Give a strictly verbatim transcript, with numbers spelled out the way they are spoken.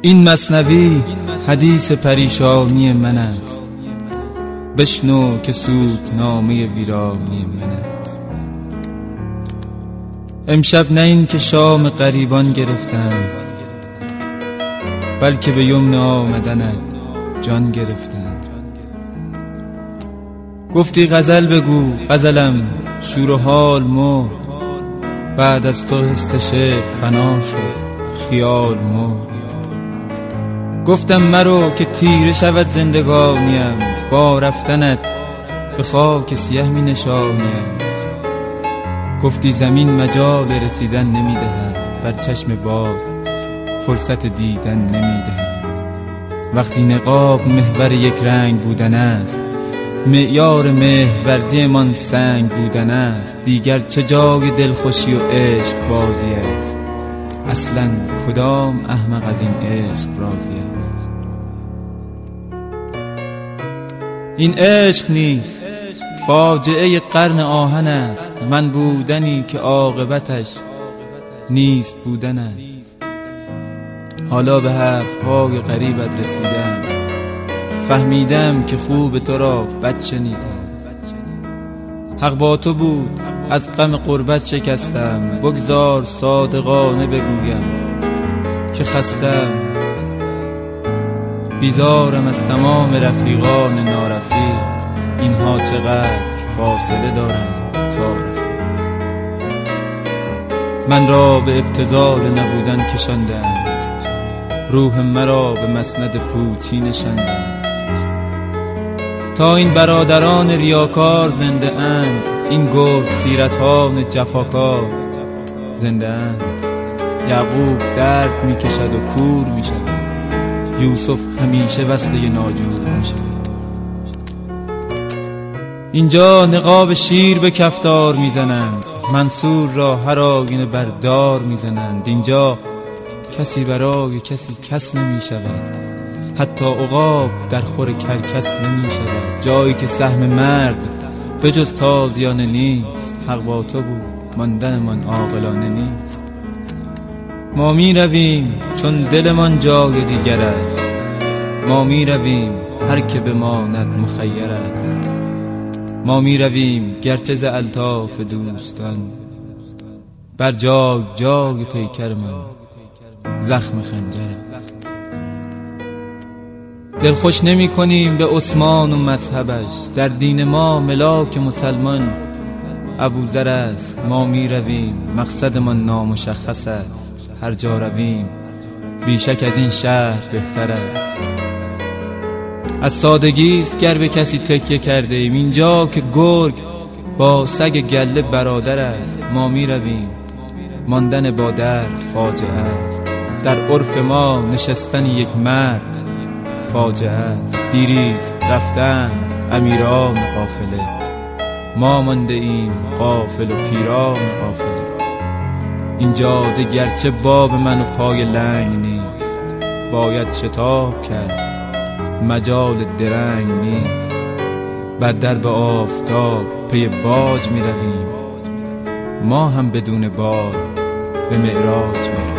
این مثنوی حدیث پریشانی من است، بشنو که سوگنامه ویرانی من است. امشب نه این که شام غریبان گرفتم، بلکه به یمن آمدنت جان گرفتم. گفتی غزل بگو، غزلم شور و حال مرد، بعد از تو حس شعر فنا شد، خیال مرد. گفتم مرو که تیره شود زندگانیم، با رفتنت به خاک سیه می نشانیم. گفتی زمین مجال رسیدن نمی دهد، بر چشم باز فرصت دیدن نمی دهد. وقتی نقاب محور یک رنگ بودن است، معیار مهرورزی من سنگ بودن است، دیگر چه جای دلخوشی و عشق بازی است؟ اصلا کدام احمق از این عشق راضی است؟ این عشق نیست، فاجعه قرن آهن است، من بودنی که عاقبتش نیست بودن است. حالا به حرفهای غریبت رسیدم، فهمیدم که خوب تو را بد شنیدم. حق با تو بود، از غم غربت شکستم، بگذار صادقانه بگویم که خستم. بیزارم از تمام رفیقان نارفیق، اینها چقدر فاصله دارند تا رفیق. من را به ابتذال نبودن کشاندند، روح مرا به مسند پوچی نشاندند. تا این برادران ریاکار زنده اند، این گرگ سیرتان جفاکار زنده اند. یعقوب درد می کشد و کور می شود، یوسف همیشه وصله ناجور می شود. اینجا نقاب شیر به کفتار می زنند، منصور را هر آینه بردار می زنند. اینجا کسی برای کسی کس نمی شود، حتی عقاب در خور کرکس نمی شود. جایی که سهم مرد به جز تازیانه نیست، حق با تو بود، ماندن من عاقلانه نیست. ما می رویم چون دلمان جای دیگر است، ما می رویم هر که بماند مخیر است. ما می رویم گرچه ز الطاف دوستان، بر جای جای پیکر من زخم خنجر است. دل خوش نمی کنیم به عثمان و مذهبش، در دین ما ملاک مسلمان ابوذر است. ما می رویم مقصدمان نامشخص است، هر جا رویم بیشک از این شهر بهتر است. از سادگی است گر به کسی تکیه کرده ایم، اینجا که گرگ با سگ گله برادر است. ما می رویم ماندن با درد فاجعه است، در عرف ما نشستن یک مرد فاجعه است. دیریست رفتند امیران قافله، ما مانده ایم غافل و پیران قافله. این جاده گرچه باب من و پای لنگ نیست، باید شتاب کرد مجال درنگ نیست. بر درب آفتاب پی باج می رویم، ما هم بدون بار به معراج می رویم.